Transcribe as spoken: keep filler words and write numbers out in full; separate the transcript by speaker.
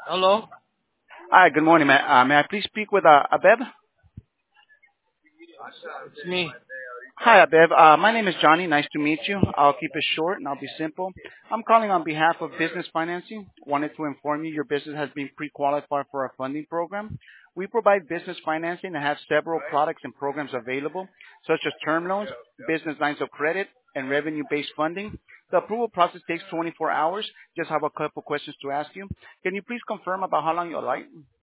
Speaker 1: Hello?
Speaker 2: Hi, good morning. May, uh, may I please speak with uh, Abeb?
Speaker 1: It's me.
Speaker 2: Hi, Abeb. Uh, my name is Johnny. Nice to meet you. I'll keep it short and I'll be simple. I'm calling on behalf of business financing. Wanted to inform you your business has been pre-qualified for our funding program. We provide business financing and have several products and programs available, such as term loans, business lines of credit, and revenue-based funding. The approval process takes twenty-four hours. Just have a couple questions to ask you. Can you please confirm about how long you'll like?